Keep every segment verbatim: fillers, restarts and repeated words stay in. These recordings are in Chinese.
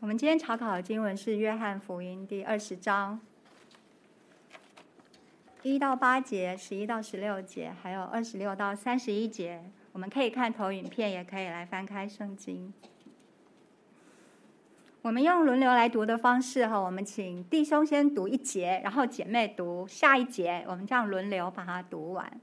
我们今天查考的经文是约翰福音第二十章一到八节、十一到十六节，还有二十六到三十一节。我们可以看投影片，也可以来翻开圣经。我们用轮流来读的方式哈，我们请弟兄先读一节，然后姐妹读下一节，我们这样轮流把它读完。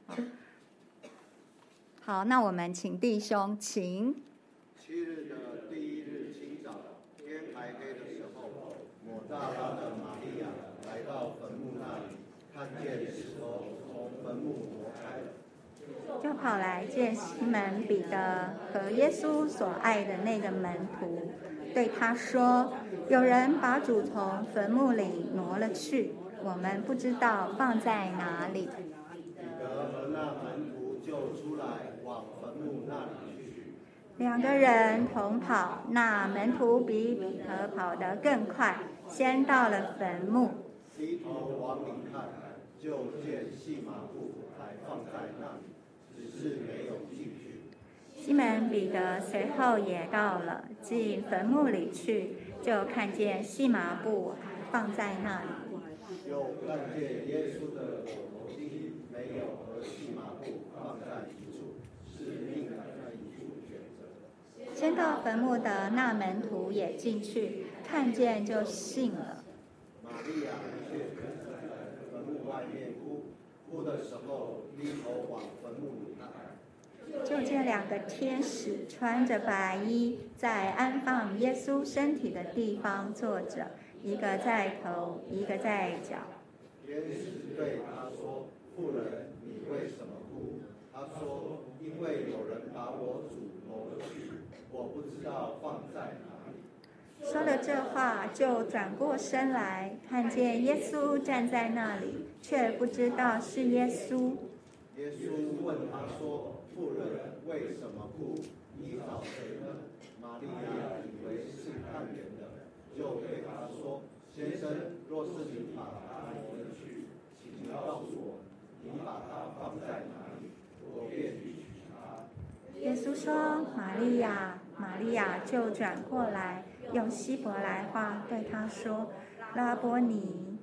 好，那我们请弟兄，请。 七日的第一日清早，天还黑的时候，抹大拉的玛利亚来到坟墓那里，看见石头从坟墓挪开了， 就跑来见西门彼得和耶稣所爱的那个门徒，对他说：“有人把主从坟墓里挪了去，我们不知道放在哪里。” 彼得和那门徒就出来往坟墓那里去。 两个人同跑，那门徒比彼得跑得更快，先到了坟墓。 低头往里看，就见细麻布还放在那里，只是没有进去。 西门彼得随后也到了，进坟墓里去，就看见细麻布还放在那里。 又看见耶稣的裹头巾没有和细麻布放在一处，是另在一处选择的。 先到坟墓的那门徒也进去，看见就信了。 玛利亚却在坟墓外面哭，哭的时候低头往坟墓里看。 就见两个天使穿着白衣，在安放耶稣身体的地方坐着，一个在头，一个在脚。 天使对他说：“妇人，你为什么哭？”他说：“因为有人把我主挪了去，我不知道放在哪里。” 说了这话，就转过身来，看见耶稣站在那里，却不知道是耶稣。 耶稣问他说：“妇人，为什么哭？你找谁呢？”玛利亚以为是看人的，就对他说：“先生，若是你把他挪了去，请告诉我，你把他放在哪里，我便去取他。” 耶稣说：“玛利亚。”玛利亚就转过来，用希伯来话对他说：“拉波尼。”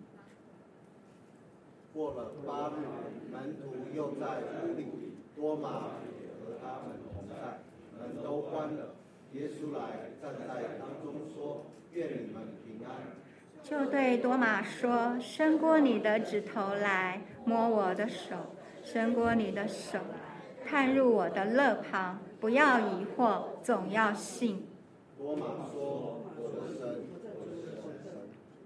过了八日，门徒又在屋里，多马也和他们同在，门都关了。耶稣来站在当中说：“愿你们平安。” 就对多马说：“伸过你的指头来，摸我的手；伸过你的手，探入我的肋旁。不要疑惑，总要信。” 多马说：“我的神，我的神。”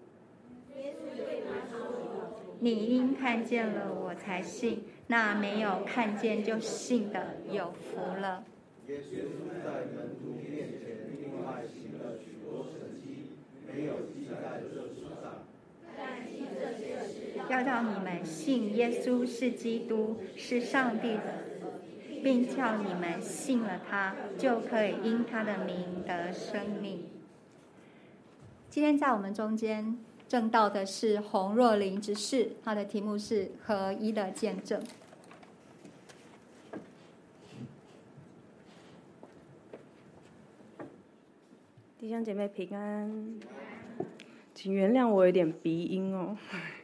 你因看见了我才信，那没有看见就信的有福了。 耶稣在门徒面前另外行了许多神迹，没有记在这书上。 要让你们信耶稣是基督，是上帝的子，并叫你们信了他，就可以因他的名得生命。今天在我们中间证道的是洪若琳执事，他的题目是合一的见证。 弟兄姐妹平安，请原谅我有点鼻音哦。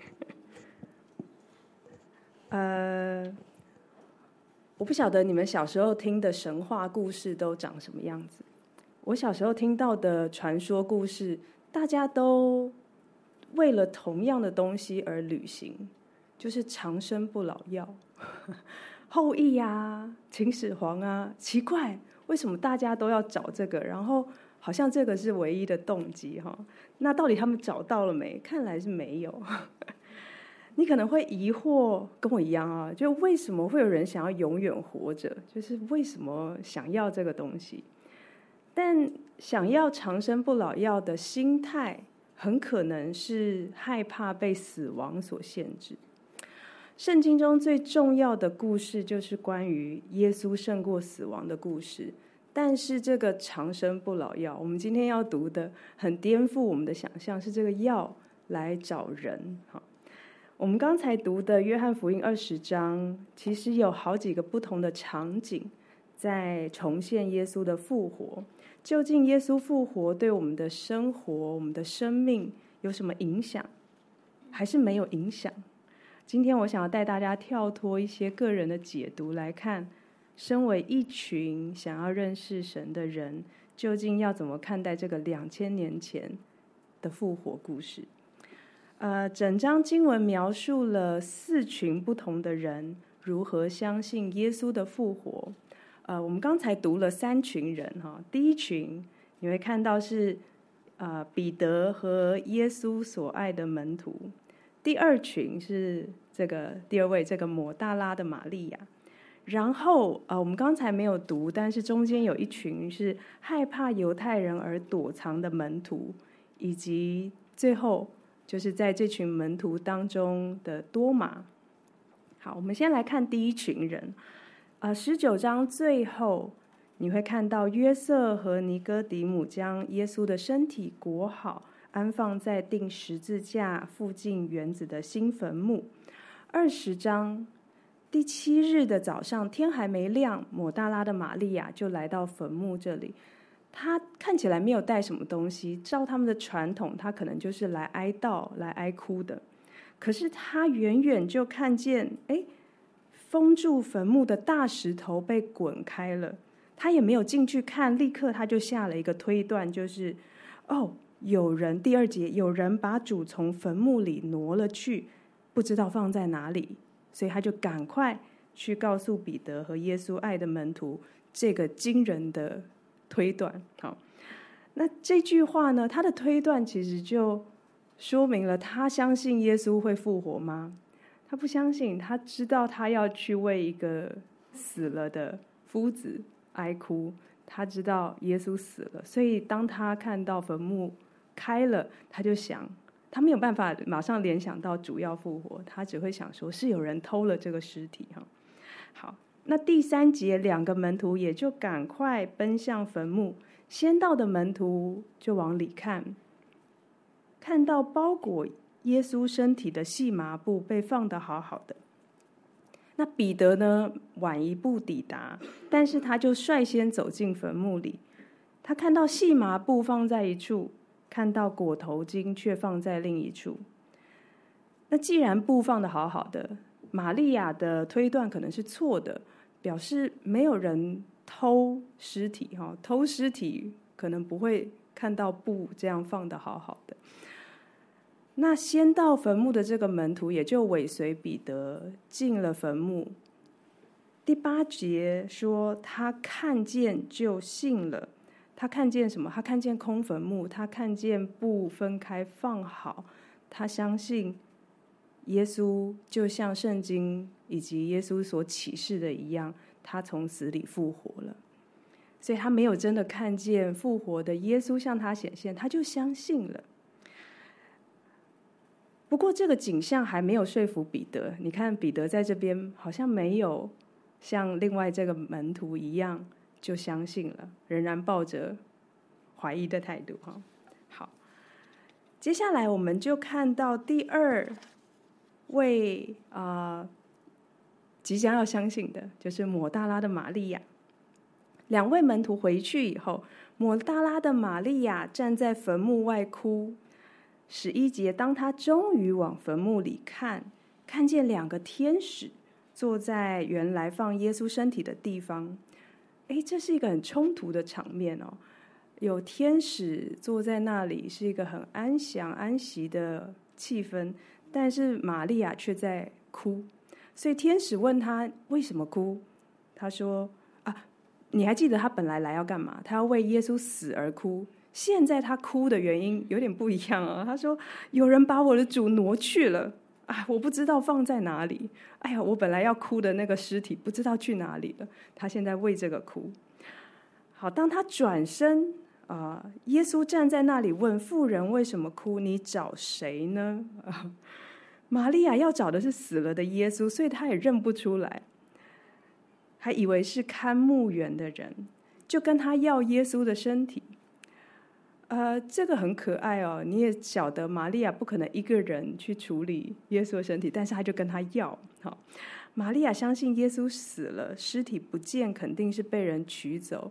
呃，我不晓得你们小时候听的神话故事都长什么样子。我小时候听到的传说故事，大家都为了同样的东西而旅行，就是长生不老药、后羿啊、秦始皇啊。奇怪，为什么大家都要找这个？然后好像这个是唯一的动机哈。那到底他们找到了没？看来是没有。你可能会疑惑，跟我一样啊，就为什么会有人想要永远活着？就是为什么想要这个东西？但想要长生不老药的心态，很可能是害怕被死亡所限制。圣经中最重要的故事就是关于耶稣胜过死亡的故事。但是这个长生不老药，我们今天要读的很颠覆我们的想象，是这个药来找人。我们刚才读的约翰福音二十章，其实有好几个不同的场景在重现耶稣的复活。 究竟耶稣复活对我们的生活、我们的生命有什么影响，还是没有影响？今天我想要带大家跳脱一些个人的解读来看，身为一群想要认识神的人，究竟要怎么看待这个两千年前的复活故事？呃，整章经文描述了四群不同的人如何相信耶稣的复活。呃，我们刚才读了三群人哈，第一群你会看到是呃彼得和耶稣所爱的门徒，第二群是这个第二位这个抹大拉的玛利亚，然后呃我们刚才没有读，但是中间有一群是害怕犹太人而躲藏的门徒，以及最后就是在这群门徒当中的多马。好，我们先来看第一群人。呃，十九章最后你会看到约瑟和尼哥底母将耶稣的身体裹好，安放在钉十字架附近园子的新坟墓。二十章第七日的早上，天还没亮，抹大拉的玛利亚就来到坟墓这里。他看起来没有带什么东西，照他们的传统，他可能就是来哀悼、来哀哭的。可是他远远就看见，哎，封住坟墓的大石头被滚开了。他也没有进去看，立刻他就下了一个推断，就是哦，有人第二节有人把主从坟墓里挪了去，不知道放在哪里，所以他就赶快去告诉彼得和耶稣爱的门徒这个惊人的推断。好，那这句话呢，他的推断其实就说明了他相信耶稣会复活吗？他不相信，他知道他要去为一个死了的夫子哀哭，他知道耶稣死了，所以当他看到坟墓开了，他就想，他没有办法马上联想到主要复活，他只会想说是有人偷了这个尸体。好，那第三节两个门徒也就赶快奔向坟墓，先到的门徒就往里看，看到包裹耶稣身体的细麻布被放得好好的。那彼得呢，晚一步抵达，但是他就率先走进坟墓里。他看到细麻布放在一处，看到裹头巾却放在另一处。那既然布放得好好的，玛利亚的推断可能是错的，表示没有人偷尸体，偷尸体可能不会看到布这样放得好好的。那先到坟墓的这个门徒也就尾随彼得进了坟墓。第八节说他看见就信了。他看见什么？他看见空坟墓，他看见布分开放好，他相信耶稣就像圣经以及耶稣所启示的一样，他从死里复活了。所以他没有真的看见复活的耶稣向他显现，他就相信了。不过这个景象还没有说服彼得，你看彼得在这边好像没有像另外这个门徒一样就相信了，仍然抱着怀疑的态度。好，接下来我们就看到第二位啊、呃，即将要相信的，就是抹大拉的玛利亚。两位门徒回去以后，抹大拉的玛利亚站在坟墓外哭。十一节，当他终于往坟墓里看，看见两个天使坐在原来放耶稣身体的地方。哎，这是一个很冲突的场面哦。有天使坐在那里，是一个很安详安息的气氛，但是玛利亚却在哭。所以天使问他为什么哭，他说啊，你还记得他本来来要干嘛？他要为耶稣死而哭。现在他哭的原因有点不一样啊。他说有人把我的主挪去了，啊，我不知道放在哪里。哎呀，我本来要哭的那个尸体不知道去哪里了。他现在为这个哭。好，当他转身啊、呃，耶稣站在那里问妇人为什么哭？你找谁呢？啊，玛利亚要找的是死了的耶稣，所以他也认不出来，还以为是看墓园的人，就跟他要耶稣的身体。呃，这个很可爱哦。你也晓得，玛利亚不可能一个人去处理耶稣的身体，但是他就跟他要。好，玛利亚相信耶稣死了，尸体不见，肯定是被人取走。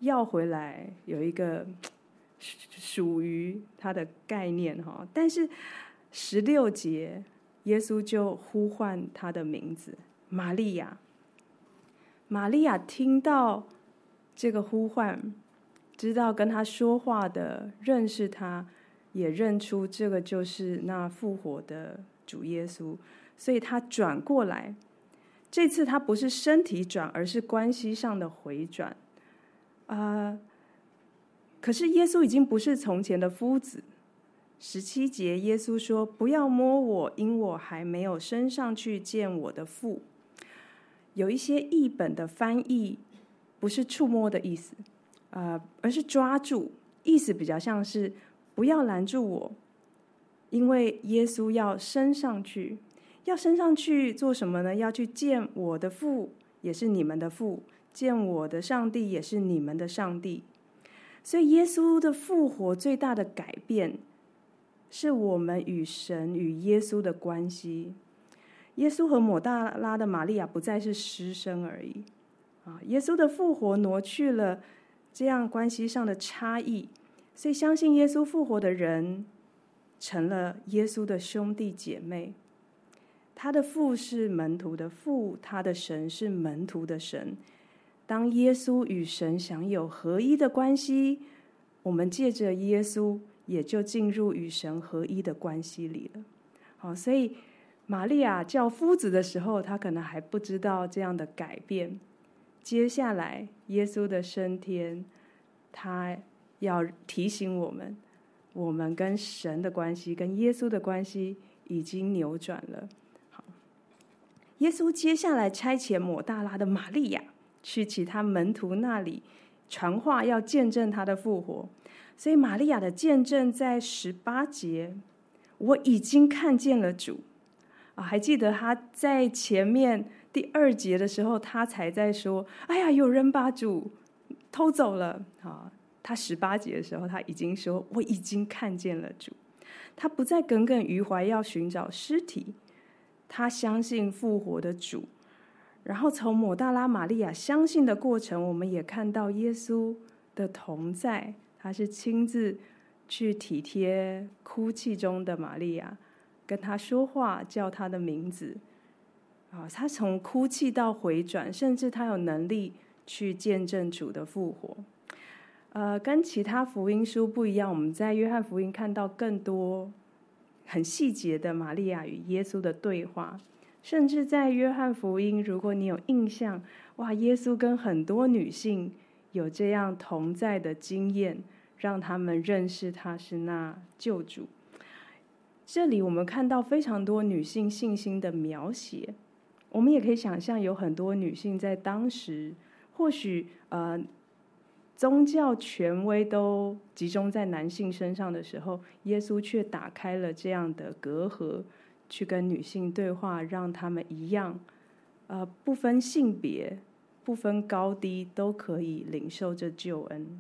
要回来，有一个属于他的概念哈。但是十六节，耶稣就呼唤他的名字玛利亚。玛利亚听到这个呼唤，知道跟他说话的认识他，也认出这个就是那复活的主耶稣，所以他转过来。这次他不是身体转，而是关系上的回转。呃，可是耶稣已经不是从前的夫子。十七节，耶稣说：“不要摸我，因我还没有升上去见我的父。”有一些译本的翻译不是触摸的意思，呃，而是抓住，意思比较像是不要拦住我，因为耶稣要升上去。要升上去做什么呢？要去见我的父，也是你们的父；见我的上帝，也是你们的上帝。所以耶稣的复活最大的改变，是我们与神与耶稣的关系。耶稣和抹大拉的玛利亚不再是师生而已啊！耶稣的复活挪去了这样关系上的差异，所以相信耶稣复活的人成了耶稣的兄弟姐妹。他的父是门徒的父，他的神是门徒的神。当耶稣与神享有合一的关系，我们借着耶稣也就进入与神合一的关系里了。好，所以玛利亚叫夫子的时候，他可能还不知道这样的改变。接下来耶稣的升天，他要提醒我们，我们跟神的关系，跟耶稣的关系已经扭转了。耶稣接下来差遣抹大拉的玛利亚去其他门徒那里传话，要见证他的复活。所以玛利亚的见证在十八节，我已经看见了主啊！还记得他在前面第二节的时候，他才在说：“哎呀，有人把主偷走了啊！”他十八节的时候，他已经说：“我已经看见了主。”他不再耿耿于怀要寻找尸体。他相信复活的主，然后从抹大拉玛利亚相信的过程，我们也看到耶稣的同在。他是亲自去体贴哭泣中的玛利亚，跟他说话，叫他的名字。啊，他从哭泣到回转，甚至他有能力去见证主的复活。呃，跟其他福音书不一样，我们在约翰福音看到更多很细节的玛利亚与耶稣的对话，甚至在约翰福音，如果你有印象，哇，耶稣跟很多女性有这样同在的经验，让他们认识他是那救主。这里我们看到非常多女性信心的描写，我们也可以想象有很多女性在当时，或许呃。宗教权威都集中在男性身上的时候，耶稣却打开了这样的隔阂，去跟女性对话，让他们一样，呃，不分性别、不分高低，都可以领受这救恩。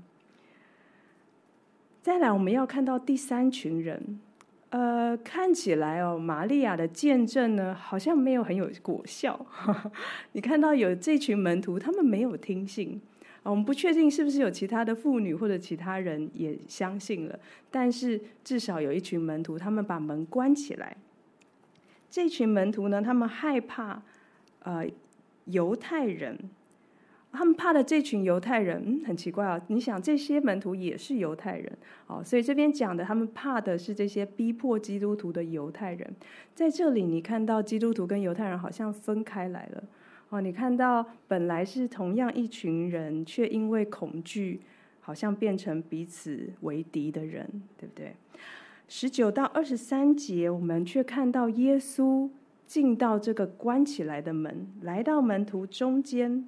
再来，我们要看到第三群人，呃，看起来哦，玛利亚的见证呢，好像没有很有果效。你看到有这群门徒，他们没有听信。我们不确定是不是有其他的妇女或者其他人也相信了，但是至少有一群门徒，他们把门关起来。这群门徒呢，他们害怕呃犹太人，他们怕的这群犹太人，嗯，很奇怪啊！你想，这些门徒也是犹太人，哦，所以这边讲的，他们怕的是这些逼迫基督徒的犹太人。在这里，你看到基督徒跟犹太人好像分开来了。哦，你看到本来是同样一群人，却因为恐惧，好像变成彼此为敌的人，对不对？十九到二十三节，我们却看到耶稣进到这个关起来的门，来到门徒中间。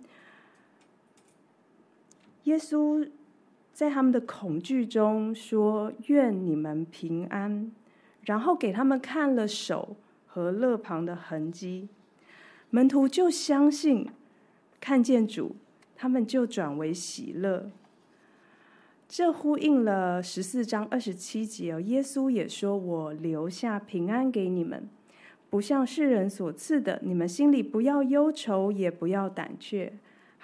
耶稣在他们的恐惧中说：“愿你们平安。”然后给他们看了手和肋旁的痕迹。门徒就相信，看见主，他们就转为喜乐。这呼应了十四章二十七节哦，耶稣也说：“我留下平安给你们，不像世人所赐的，你们心里不要忧愁，也不要胆怯。”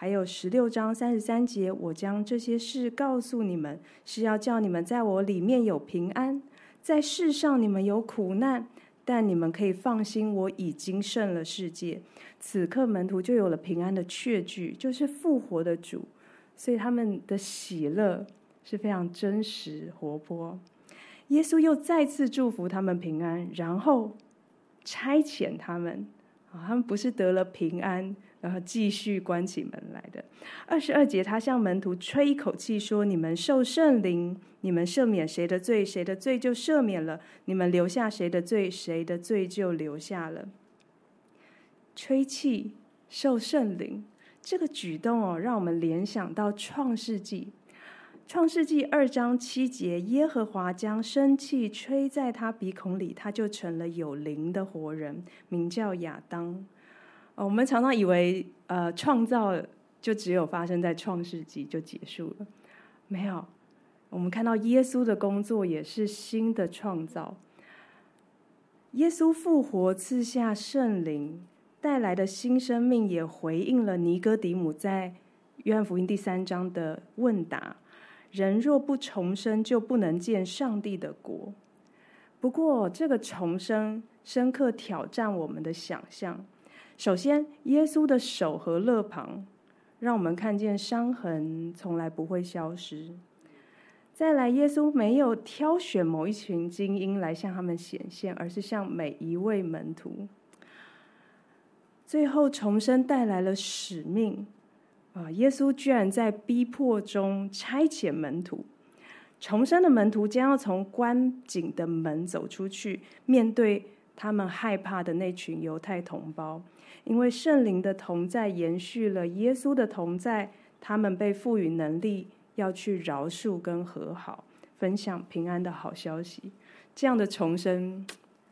还有十六章三十三节，我将这些事告诉你们，是要叫你们在我里面有平安。在世上你们有苦难，但你们可以放心，我已经胜了世界。此刻门徒就有了平安的确据，就是复活的主，所以他们的喜乐是非常真实活泼。耶稣又再次祝福他们平安，然后差遣他们，他们不是得了平安然后继续关起门来的。二十二节，他向门徒吹一口气说：你们受圣灵，你们赦免谁的罪，谁的罪就赦免了；你们留下谁的罪，谁的罪就留下了。吹气受圣灵这个举动哦，让我们联想到创世纪。创世纪二章七节，耶和华将生气吹在他鼻孔里，他就成了有灵的活人，名叫亚当。哦、我们常常以为呃创造就只有发生在创世纪就结束了，没有。我们看到耶稣的工作也是新的创造。耶稣复活赐下圣灵带来的新生命，也回应了尼哥底母在约翰福音第三章的问答：人若不重生，就不能见上帝的国。不过这个重生深刻挑战我们的想象。首先，耶稣的手和肋旁让我们看见伤痕从来不会消失。再来，耶稣没有挑选某一群精英来向他们显现，而是向每一位门徒。最后，重生带来了使命啊！耶稣居然在逼迫中差遣门徒，重生的门徒将要从关紧的门走出去，面对他们害怕的那群犹太同胞。因为圣灵的同在延续了耶稣的同在，他们被赋予能力要去饶恕跟和好，分享平安的好消息。这样的重生，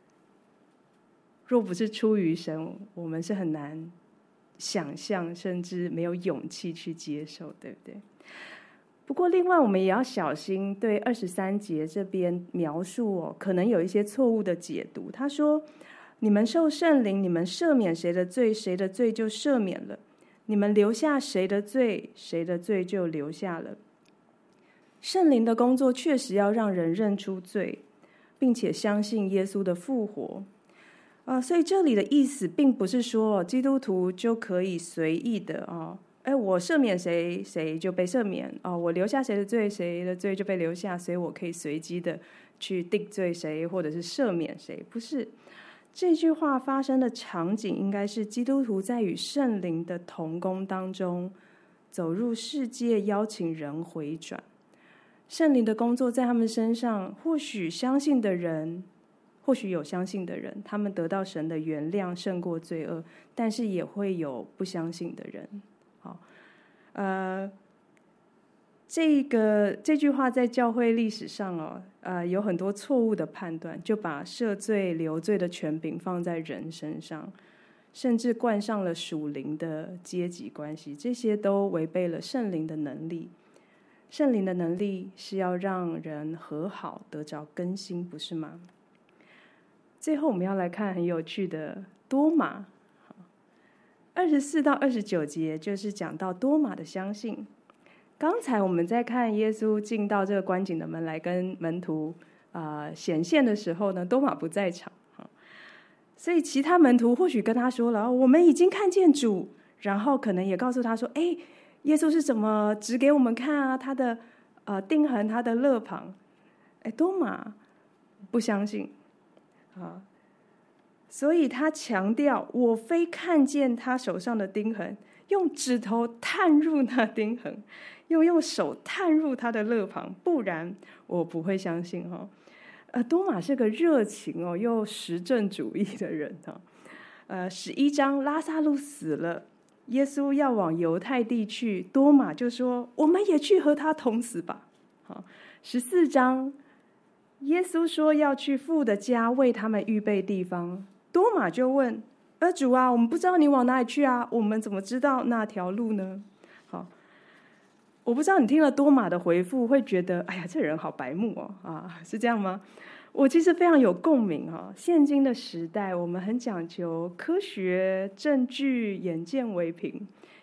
若不是出于神，我们是很难想象，甚至没有勇气去接受，对不对？不过另外我们也要小心对二十三节这边描述哦，可能有一些错误的解读。他说：你们受圣灵，你们赦免谁的罪，谁的罪就赦免了；你们留下谁的罪，谁的罪就留下了。圣灵的工作确实要让人认出罪，并且相信耶稣的复活。啊，所以这里的意思并不是说基督徒就可以随意的啊，哎，我赦免谁，谁就被赦免啊；我留下谁的罪，谁的罪就被留下，所以我可以随机的去定罪谁，或者是赦免谁。不是，这句话发生的场景应该是基督徒在与圣灵的同工当中走入世界，邀请人回转。圣灵的工作在他们身上，或许相信的人，或许有相信的人，他们得到神的原谅胜过罪恶，但是也会有不相信的人。好，呃，这个这句话在教会历史上哦，呃，有很多错误的判断，就把赦罪留罪的权柄放在人身上，甚至冠上了属灵的阶级关系，这些都违背了圣灵的能力。圣灵的能力是要让人和好，得着更新，不是吗？最后我们要来看很有趣的多马，二十四到二十九节就是讲到多马的相信。刚才我们在看耶稣进到这个关紧的门来跟门徒啊、呃、显现的时候呢，多马不在场，所以其他门徒或许跟他说了，我们已经看见主，然后可能也告诉他说，哎，耶稣是怎么指给我们看啊？他的呃钉痕，他的肋旁。哎，多马不相信啊，所以他强调，我非看见他手上的钉痕，用指头探入那钉痕，又用手探入他的肋旁，不然我不会相信哈、哦。呃，多马是个热情哦又实证主义的人哈、哦。呃，十一章拉撒路死了。耶稣要往犹太地去，多马就说：“我们也去和他同死吧。”好，十四章，耶稣说要去父的家为他们预备地方，多马就问：“呃，主啊，我们不知道你往哪里去啊，我们怎么知道那条路呢？”好，我不知道你听了多马的回复，会觉得：“哎呀，这人好白目哦！”啊，是这样吗？我其实非常有共鸣哈。现今的时代，我们很讲求科学、证据、眼见为凭，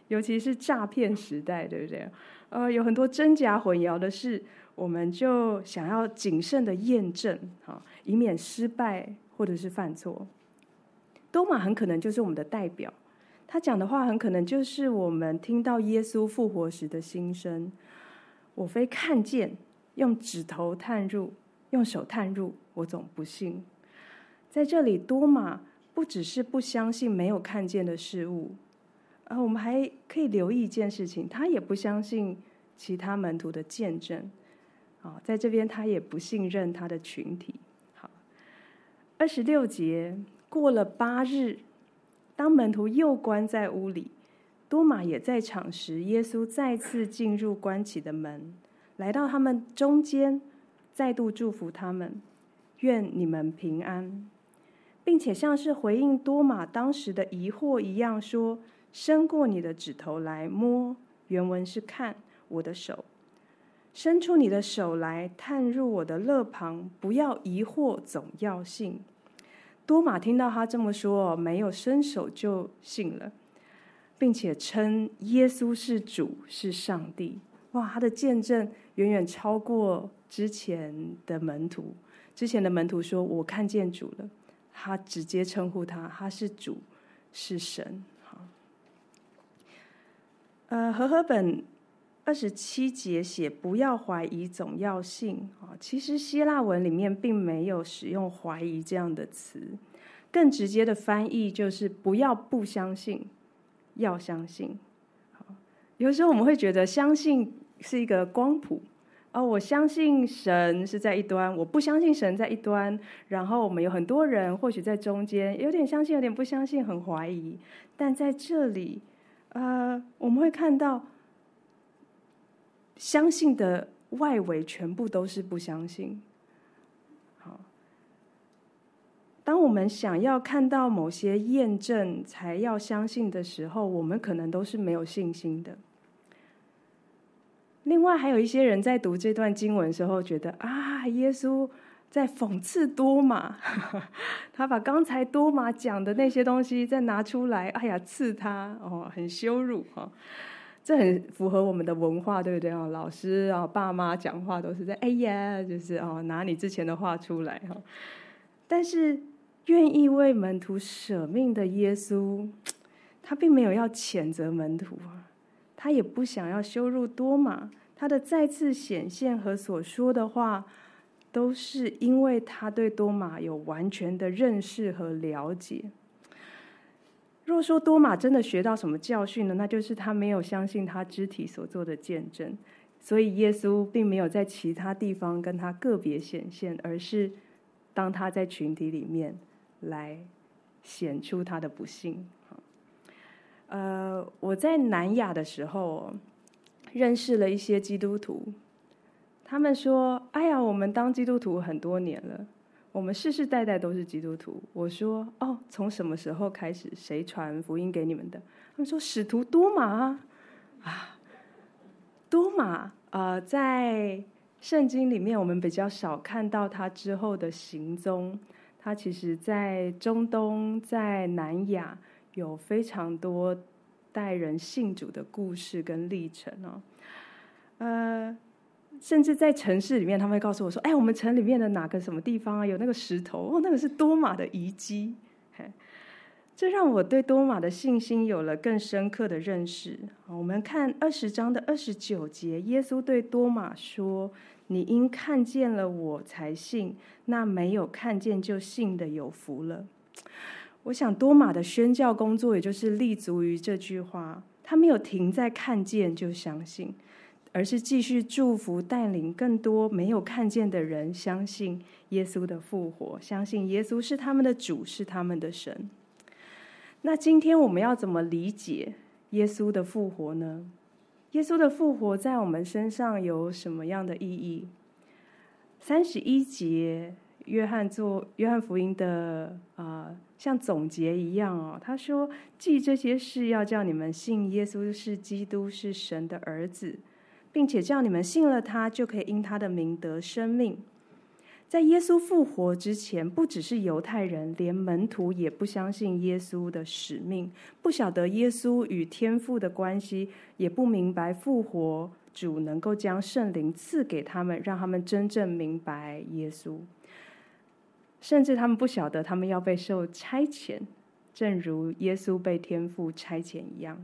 尤其是诈骗时代，对不对？呃，有很多真假混淆的事，我们就想要谨慎的验证，啊，以免失败或者是犯错。多马很可能就是我们的代表，他讲的话很可能就是我们听到耶稣复活时的心声。我非看见，用指头探入，用手探入，我总不信。在这里，多马不只是不相信没有看见的事物，呃，我们还可以留意一件事情，他也不相信其他门徒的见证。啊，在这边他也不信任他的群体。好，二十六节，过了八日，当门徒又关在屋里，多马也在场时，耶稣再次进入关起的门，来到他们中间，再度祝福他们，愿你们平安，并且像是回应多马当时的疑惑一样说，伸过你的指头来摸，原文是看我的手，伸出你的手来探入我的肋旁，不要疑惑，总要信。多马听到他这么说，没有伸手就信了，并且称耶稣是主，是上帝。哇，他的见证远远超过之前的门徒。之前的门徒说我看见主了，他直接称呼他，他是主，是神。好，呃，和合本二十七节写不要怀疑，总要信。其实希腊文里面并没有使用怀疑这样的词，更直接的翻译就是不要不相信，要相信。有时候我们会觉得相信是一个光谱，哦，我相信神是在一端，我不相信神在一端，然后我们有很多人或许在中间，有点相信，有点不相信，很怀疑。但在这里，呃，我们会看到相信的外围全部都是不相信。好，当我们想要看到某些验证才要相信的时候，我们可能都是没有信心的。另外还有一些人在读这段经文的时候觉得啊，耶稣在讽刺多马，他把刚才多马讲的那些东西再拿出来，哎呀，刺他，哦，很羞辱，哦，这很符合我们的文化，对不对？哦，老师啊，爸妈讲话都是在哎呀，就是哦，拿你之前的话出来，哦。但是愿意为门徒舍命的耶稣，他并没有要谴责门徒啊，他也不想要羞辱多马，他的再次显现和所说的话，都是因为他对多马有完全的认识和了解。若说多马真的学到什么教训呢？那就是他没有相信他肢体所做的见证，所以耶稣并没有在其他地方跟他个别显现，而是当他在群体里面来显出他的不信。呃，我在南亚的时候认识了一些基督徒，他们说：“哎呀，我们当基督徒很多年了，我们世世代代都是基督徒。”我说：“哦，从什么时候开始？谁传福音给你们的？”他们说：“使徒多马啊，啊，多马呃，在圣经里面我们比较少看到他之后的行踪，他其实在中东、在南亚有非常多带人信主的故事跟历程哦，呃，甚至在城市里面，他们会告诉我说：“哎，我们城里面的哪个什么地方啊，有那个石头哦，那个是多马的遗迹。”这让我对多马的信心有了更深刻的认识。我们看二十章的二十九节，耶稣对多马说：“你因看见了我才信，那没有看见就信的有福了。”我想多马的宣教工作也就是立足于这句话，他没有停在看见就相信，而是继续祝福带领更多没有看见的人相信耶稣的复活，相信耶稣是他们的主，是他们的神。那今天我们要怎么理解耶稣的复活呢？耶稣的复活在我们身上有什么样的意义？三十一节约翰做约翰福音的啊、呃，像总结一样哦。他说：“记这些事，要叫你们信耶稣是基督，是神的儿子，并且叫你们信了他，就可以因他的名得生命。” 在耶稣复活之前，不只是犹太人，连门徒也不相信耶稣的使命，不晓得耶稣与天父的关系，也不明白复活主能够将圣灵赐给他们，让他们真正明白耶稣。甚至他们不晓得他们要被受差遣，正如耶稣被天父差遣一样。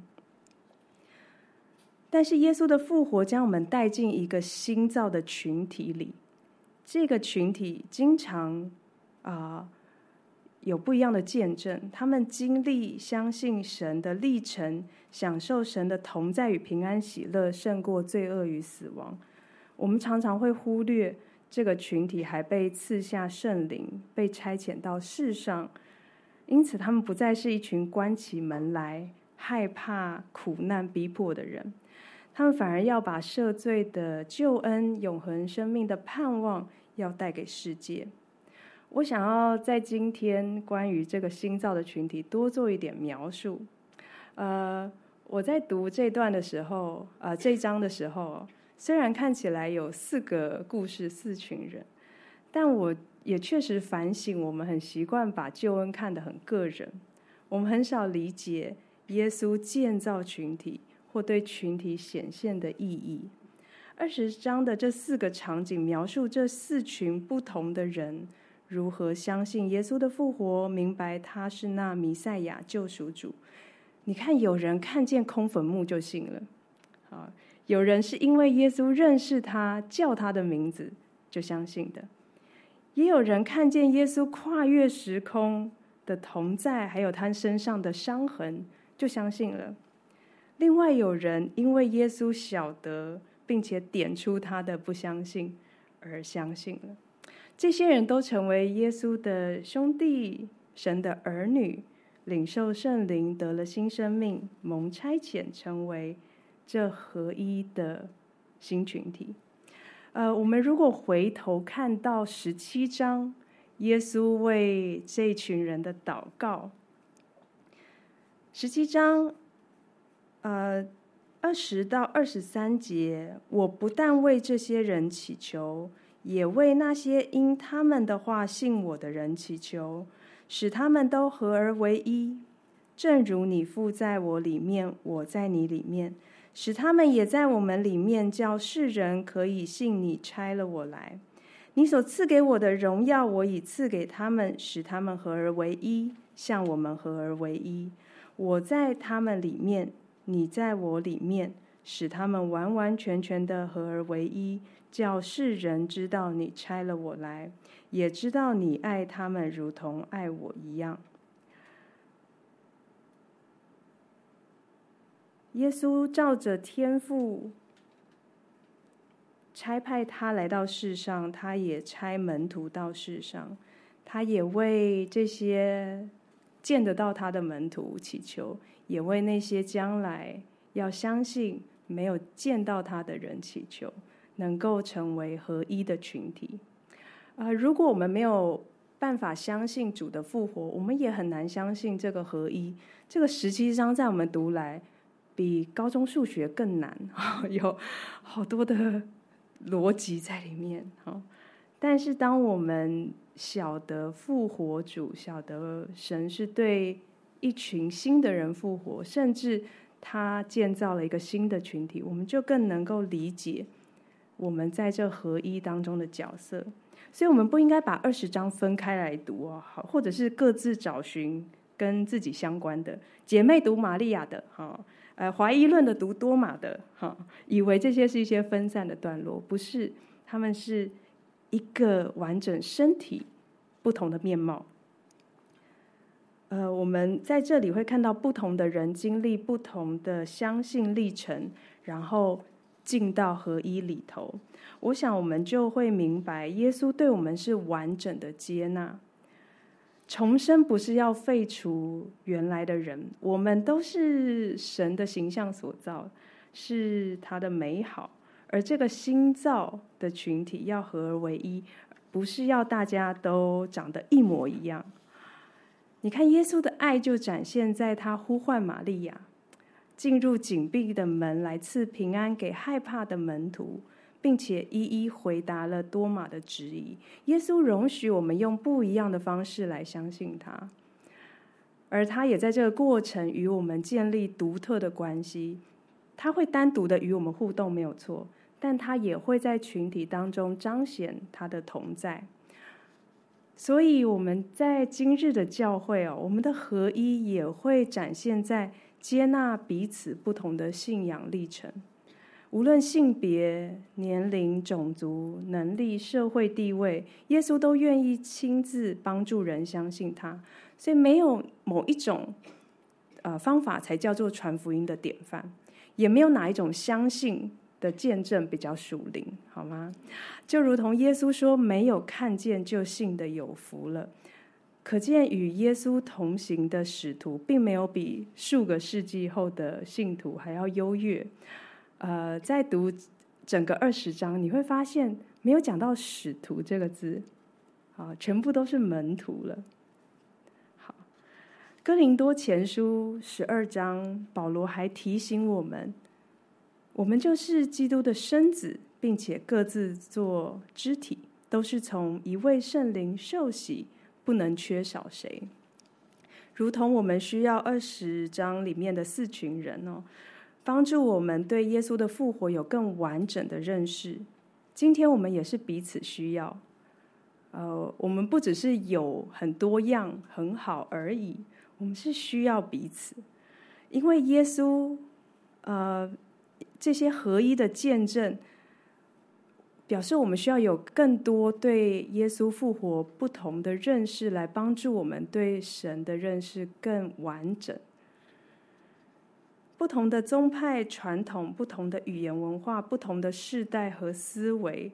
但是耶稣的复活将我们带进一个新造的群体里，这个群体经常啊、呃、有不一样的见证，他们经历相信神的历程，享受神的同在与平安喜乐，胜过罪恶与死亡。我们常常会忽略这个群体还被赐下圣灵，被差遣到世上，因此他们不再是一群关起门来害怕苦难逼迫的人，他们反而要把赦罪的救恩、永恒生命的盼望要带给世界。我想要在今天关于这个新造的群体多做一点描述。呃，我在读这段的时候，呃，这一章的时候，虽然看起来有四个故事、四群人，但我也确实反省，我们很习惯把救恩看得很个人，我们很少理解耶稣建造群体或对群体显现的意义。二十章的这四个场景描述这四群不同的人如何相信耶稣的复活，明白他是那弥赛亚救赎主。你看，有人看见空坟墓就信了，啊，有人是因为耶稣认识他，叫他的名字就相信的，也有人看见耶稣跨越时空的同在，还有他身上的伤痕就相信了。另外有人因为耶稣晓得并且点出他的不相信而相信了。这些人都成为耶稣的兄弟，神的儿女，领受圣灵，得了新生命，蒙差遣成为这合一的新群体。呃，我们如果回头看到十七章，耶稣为这群人的祷告，十七章呃二十到二十三节，我不但为这些人祈求，也为那些因他们的话信我的人祈求，使他们都合而为一，正如你父在我里面，我在你里面，使他们也在我们里面，叫世人可以信你差了我来。你所赐给我的荣耀，我已赐给他们，使他们合而为一，像我们合而为一。我在他们里面，你在我里面，使他们完完全全的合而为一，叫世人知道你差了我来，也知道你爱他们如同爱我一样。耶稣照着天父差派他来到世上，他也差门徒到世上，他也为这些见得到他的门徒祈求，也为那些将来要相信没有见到他的人祈求，能够成为合一的群体。呃，如果我们没有办法相信主的复活，我们也很难相信这个合一。这个十七章在我们读来比高中数学更难，有好多的逻辑在里面。但是当我们晓得复活主，晓得神是对一群新的人复活，甚至他建造了一个新的群体，我们就更能够理解我们在这合一当中的角色。所以我们不应该把二十章分开来读哦，好，或者是各自找寻跟自己相关的，姐妹读玛利亚的，哈，呃，怀疑论的读多马的，哈，以为这些是一些分散的段落，不是，他们是一个完整身体不同的面貌。呃，我们在这里会看到不同的人经历不同的相信历程，然后进到合一里头。我想我们就会明白，耶稣对我们是完整的接纳。重生不是要废除原来的人，我们都是神的形象所造，是他的美好。而这个新造的群体要合而为一，不是要大家都长得一模一样。你看耶稣的爱就展现在他呼唤玛利亚进入紧闭的门来赐平安给害怕的门徒， 并且一一回答了多马的质疑。耶稣容许我们用不一样的方式来相信他，而他也在这个过程与我们建立独特的关系。他会单独的与我们互动，没有错，但他也会在群体当中彰显他的同在。所以我们在今日的教会哦，我们的合一也会展现在接纳彼此不同的信仰历程，无论性别、年龄、种族、能力、社会地位，耶稣都愿意亲自帮助人相信他。所以没有某一种呃方法才叫做传福音的典范，也没有哪一种相信的见证比较属灵，好吗？就如同耶稣说，没有看见就信的有福了。可见与耶稣同行的使徒并没有比数个世纪后的信徒还要优越。呃，在读整个二十章，你会发现没有讲到使徒这个字，啊，全部都是门徒了。好，哥林多前书十二章，保罗还提醒我们，我们就是基督的身子，并且各自做肢体，都是从一位圣灵受洗，不能缺少谁。如同我们需要二十章里面的四群人哦，帮助我们对耶稣的复活有更完整的认识。今天我们也是彼此需要，呃，我们不只是有很多样很好而已，我们是需要彼此，因为耶稣，呃，这些合一的见证，表示我们需要有更多对耶稣复活不同的认识，来帮助我们对神的认识更完整。不同的宗派传统、不同的语言文化、不同的世代和思维，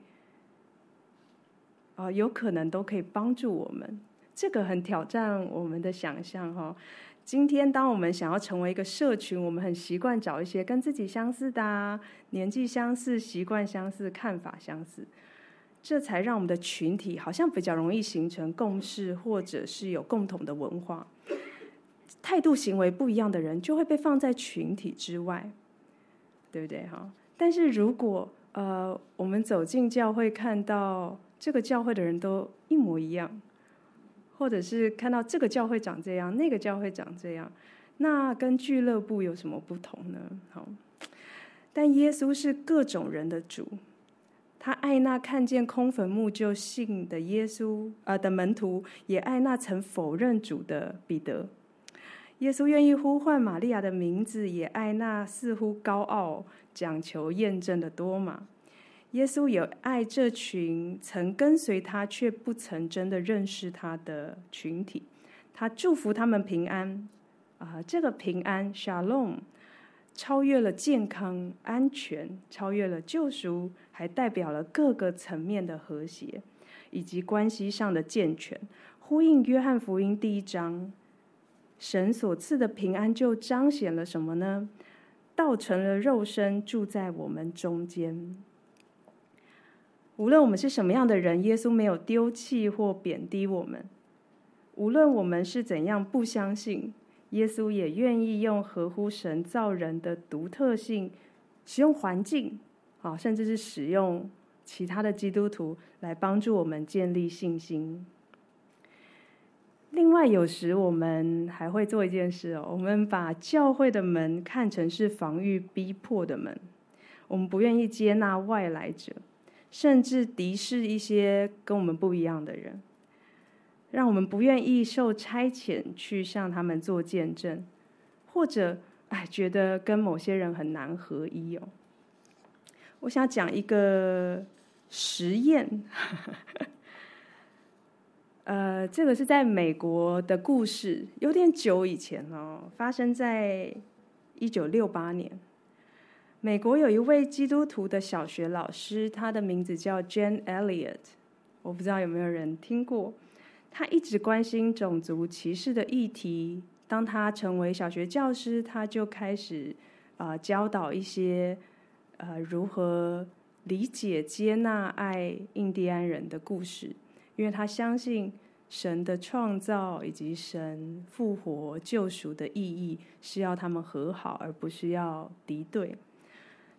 啊、呃，有可能都可以帮助我们。这个很挑战我们的想象哈、哦。今天当我们想要成为一个社群，我们很习惯找一些跟自己相似的啊，年纪相似、习惯相似、看法相似，这才让我们的群体好像比较容易形成共识，或者是有共同的文化。态度行为不一样的人就会被放在群体之外，对不对哈？但是如果呃我们走进教会，看到这个教会的人都一模一样，或者是看到这个教会长这样，那个教会长这样，那跟俱乐部有什么不同呢？好，但耶稣是各种人的主，他爱那看见空坟墓就信的耶稣呃的门徒，也爱那曾否认主的彼得。耶稣愿意呼唤玛利亚的名字，也爱那似乎高傲、讲求验证的多马。耶稣也爱这群曾跟随他却不曾真的认识他的群体，他祝福他们平安。啊、呃，这个平安 Shalom 超越了健康、安全，超越了救赎，还代表了各个层面的和谐以及关系上的健全，呼应约翰福音第一章。神所赐的平安就彰显了什么呢？道成了肉身，住在我们中间。无论我们是什么样的人，耶稣没有丢弃或贬低我们。无论我们是怎样不相信，耶稣也愿意用合乎神造人的独特性，使用环境，啊，甚至是使用其他的基督徒来帮助我们建立信心。另外，有时我们还会做一件事哦，我们把教会的门看成是防御逼迫的门，我们不愿意接纳外来者，甚至敌视一些跟我们不一样的人，让我们不愿意受差遣去向他们做见证，或者哎觉得跟某些人很难合一哦。我想讲一个实验。呃，这个是在美国的故事，有点久以前哦，发生在一九六八年。美国有一位基督徒的小学老师，他的名字叫 Jane Elliott， 我不知道有没有人听过。他一直关心种族歧视的议题。当他成为小学教师，他就开始啊、呃、教导一些呃如何理解、接纳、爱印第安人的故事。因为他相信神的创造以及神复活救赎的意义是要他们和好，而不是要敌对。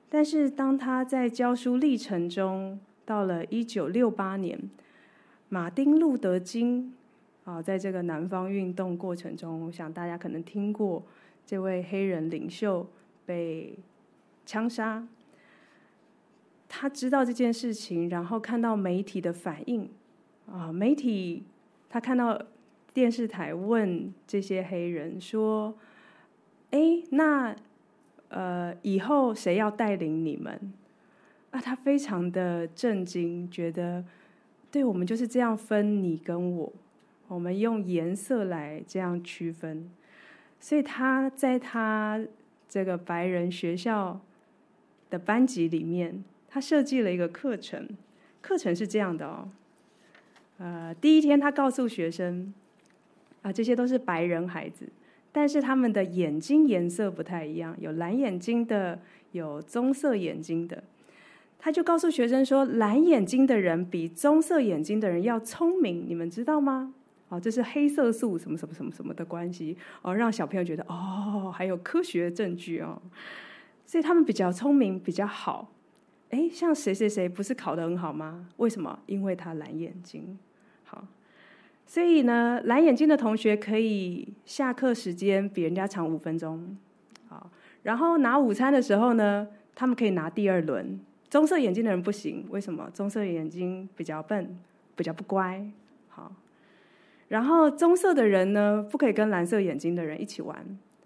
但是当他在教书历程中，到了一九六八年，马丁路德金啊，在这个南方运动过程中，我想大家可能听过这位黑人领袖被枪杀。他知道这件事情，然后看到媒体的反应啊，媒体他看到电视台问这些黑人说：“哎，那呃以后谁要带领你们？”啊，他非常的震惊，觉得对我们就是这样分你跟我，我们用颜色来这样区分，所以他在他这个白人学校的班级里面，他设计了一个课程，课程是这样的哦，呃，第一天他告诉学生，啊，这些都是白人孩子，但是他们的眼睛颜色不太一样，有蓝眼睛的，有棕色眼睛的。他就告诉学生说，蓝眼睛的人比棕色眼睛的人要聪明，你们知道吗？哦，这是黑色素什么什么什么什么的关系哦，让小朋友觉得哦，还有科学证据哦，所以他们比较聪明，比较好。哎，像谁谁谁不是考得很好吗？为什么？因为他蓝眼睛。好，所以呢，蓝眼睛的同学可以下课时间比人家长五分钟。好，然后拿午餐的时候呢，他们可以拿第二轮。棕色眼睛的人不行，为什么？棕色眼睛比较笨，比较不乖。好，然后棕色的人呢，不可以跟蓝色眼睛的人一起玩。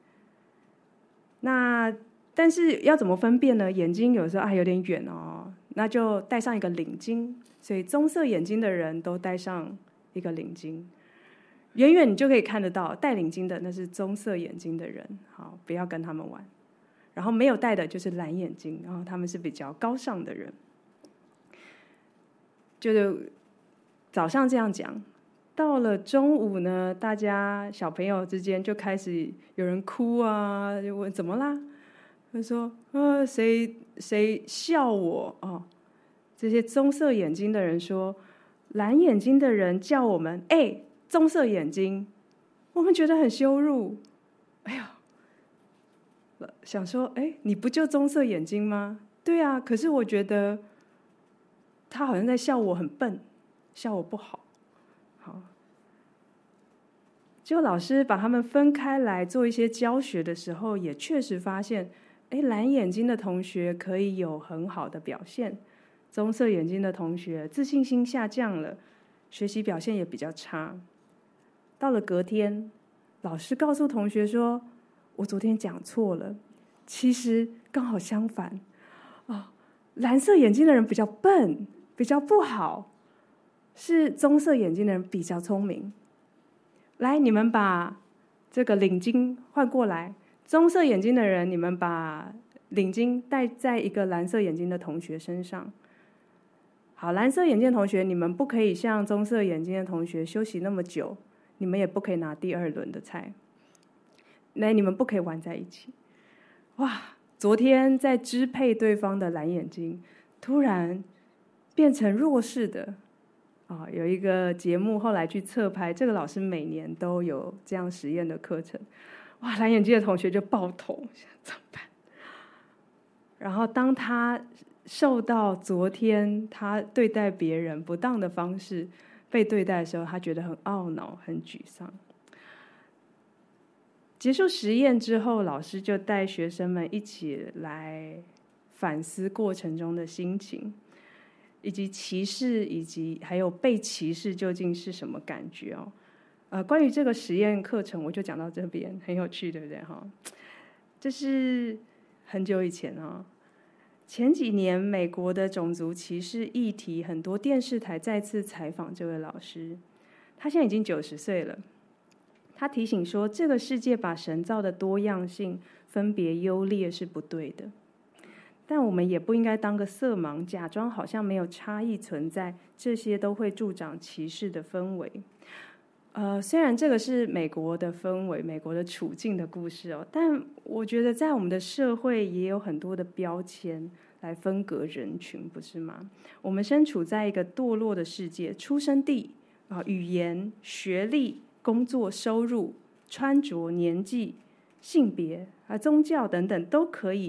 那但是要怎么分辨呢？眼睛有时候啊有点远哦，那就戴上一个领巾。所以棕色眼睛的人都戴上一个领巾，远远你就可以看得到，戴领巾的那是棕色眼睛的人，好，不要跟他们玩。然后没有戴的就是蓝眼睛，然后他们是比较高尚的人。就是早上这样讲，到了中午呢，大家小朋友之间就开始有人哭啊，就问怎么啦？他说：“呃，谁谁笑我哦？”这些棕色眼睛的人说：“蓝眼睛的人叫我们，哎，棕色眼睛，我们觉得很羞辱。”哎呀！想说，哎，你不就棕色眼睛吗？对啊，可是我觉得他好像在笑我很笨，笑我不好。好，结果老师把他们分开来做一些教学的时候，也确实发现，哎，蓝眼睛的同学可以有很好的表现，棕色眼睛的同学自信心下降了，学习表现也比较差。到了隔天，老师告诉同学说，我昨天讲错了，其实刚好相反，哦，蓝色眼睛的人比较笨，比较不好，是棕色眼睛的人比较聪明。来，你们把这个领巾换过来，棕色眼睛的人，你们把领巾戴在一个蓝色眼睛的同学身上。好，蓝色眼镜的同学，你们不可以像棕色眼睛的同学休息那么久，你们也不可以拿第二轮的菜。那你们不可以玩在一起。哇！昨天在支配对方的蓝眼睛，突然变成弱势的啊！有一个节目后来去侧拍，这个老师每年都有这样实验的课程。哇！蓝眼睛的同学就抱头，怎么办？然后当他受到昨天他对待别人不当的方式被对待的时候，他觉得很懊恼、很沮丧。结束实验之后，老师就带学生们一起来反思过程中的心情，以及歧视，以及还有被歧视究竟是什么感觉哦。呃，关于这个实验课程，我就讲到这边，很有趣，对不对哈？这是很久以前哦。前几年，美国的种族歧视议题，很多电视台再次采访这位老师，他现在已经九十岁了。他提醒说，这个世界把神造的多样性分别优劣是不对的，但我们也不应该当个色盲，假装好像没有差异存在，这些都会助长歧视的氛围。呃，虽然这个是美国的氛围、美国的处境的故事哦，但我觉得在我们的社会也有很多的标签来分隔人群，不是吗？我们身处在一个堕落的世界，出生地啊、语言、学历、工作、收入、穿着、年纪、性别啊、宗教等等，都可以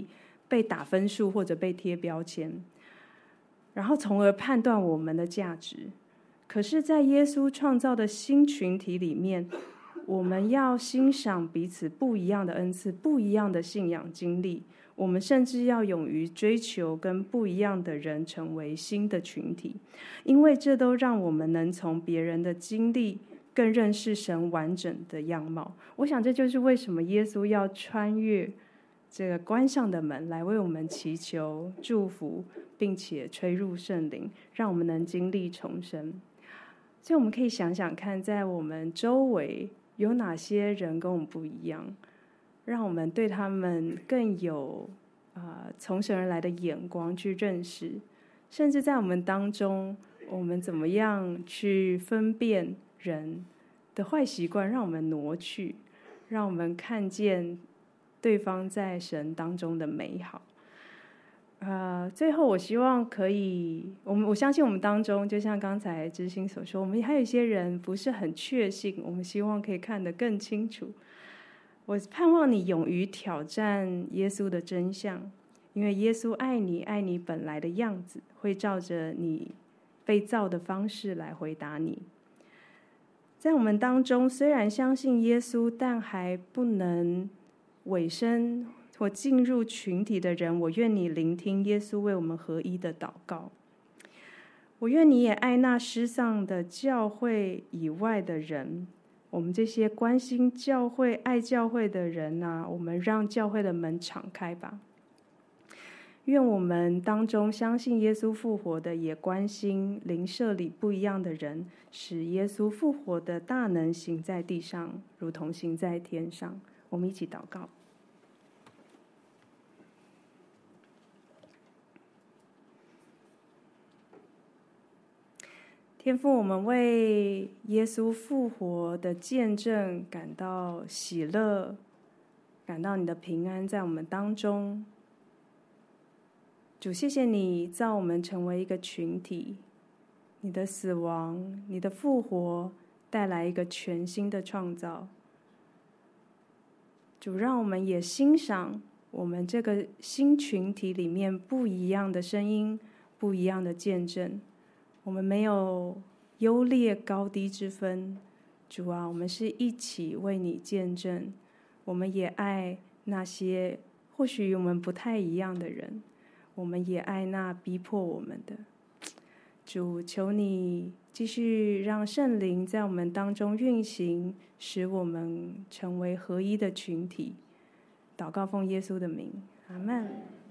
被打分数或者被贴标签，然后从而判断我们的价值。可是在耶稣创造的新群体里面，我们要欣赏彼此不一样的恩赐，不一样的信仰经历，我们甚至要勇于追求跟不一样的人成为新的群体，因为这都让我们能从别人的经历更认识神完整的样貌。我想这就是为什么耶稣要穿越这个关上的门来为我们祈求祝福，并且吹入圣灵，让我们能经历重生。所以我们可以想想看，在我们周围有哪些人跟我们不一样，让我们对他们更有呃从神而来的眼光去认识，甚至在我们当中，我们怎么样去分辨人的坏习惯，让我们挪去，让我们看见对方在神当中的美好。呃，最后我希望可以，我们我相信我们当中，就像刚才知心所说，我们还有一些人不是很确信，我们希望可以看得更清楚。我盼望你勇于挑战耶稣的真相，因为耶稣爱你，爱你本来的样子，会照着你被造的方式来回答你。在我们当中，虽然相信耶稣，但还不能委身或进入群体的人，我愿你聆听耶稣为我们合一的祷告。我愿你也爱那失丧的教会以外的人，我们这些关心教会、爱教会的人啊，我们让教会的门敞开吧。愿我们当中相信耶稣复活的，也关心邻舍里不一样的人，使耶稣复活的大能行在地上，如同行在天上。我们一起祷告。天父，我们为耶稣复活的见证感到喜乐，感到你的平安在我们当中。主，谢谢你造我们成为一个群体，你的死亡、你的复活带来一个全新的创造。主，让我们也欣赏我们这个新群体里面不一样的声音，不一样的见证。我们没有优劣高低之分，主啊，我们是一起为你见证。我们也爱那些或许与我们不太一样的人，我们也爱那逼迫我们的。主，求你继续让圣灵在我们当中运行，使我们成为合一的群体。祷告奉耶稣的名，阿们。